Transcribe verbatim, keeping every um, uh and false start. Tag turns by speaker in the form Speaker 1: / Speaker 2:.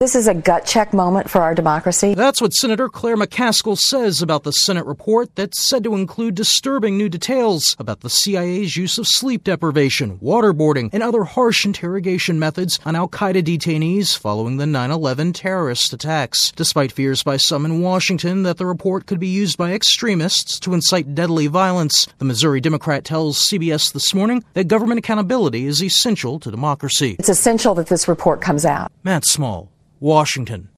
Speaker 1: This is a gut check moment for our democracy.
Speaker 2: That's what Senator Claire McCaskill says about the Senate report that's said to include disturbing new details about the C I A's use of sleep deprivation, waterboarding, and other harsh interrogation methods on al-Qaeda detainees following the nine eleven terrorist attacks. Despite fears by some in Washington that the report could be used by extremists to incite deadly violence, the Missouri Democrat tells C B S This Morning that government accountability is essential to democracy.
Speaker 1: It's essential that this report comes out.
Speaker 2: Matt Small, Washington.